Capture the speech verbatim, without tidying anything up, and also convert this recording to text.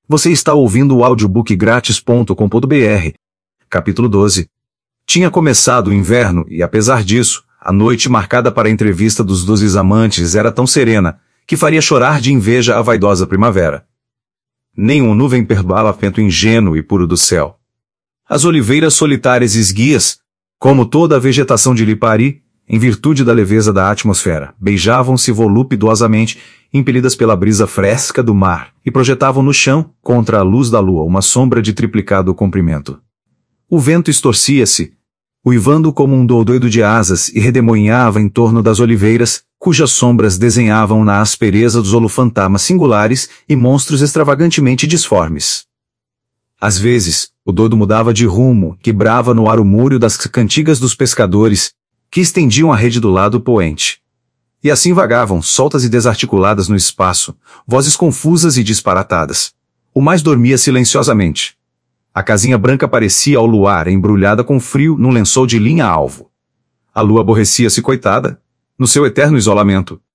Você está ouvindo o audiobook grátis ponto com ponto br. Capítulo doze. Tinha começado o inverno e, apesar disso, a noite marcada para a entrevista dos doze amantes era tão serena que faria chorar de inveja a vaidosa primavera. Nenhuma nuvem perdoava o vento ingênuo e puro do céu. As oliveiras solitárias e esguias, como toda a vegetação de Lipari, em virtude da leveza da atmosfera, beijavam-se voluptuosamente, impelidas pela brisa fresca do mar, e projetavam no chão, contra a luz da lua, uma sombra de triplicado comprimento. O vento estorcia-se, uivando como um doido de asas, e redemoinhava em torno das oliveiras, cujas sombras desenhavam na aspereza dos holofantasmas singulares e monstros extravagantemente disformes. Às vezes, o doido mudava de rumo, quebrava no ar o múrio das cantigas dos pescadores, que estendiam a rede do lado poente. E assim vagavam, soltas e desarticuladas no espaço, vozes confusas e disparatadas. O mais dormia silenciosamente. A casinha branca parecia ao luar embrulhada com frio num lençol de linha alvo. A lua aborrecia-se coitada, no seu eterno isolamento,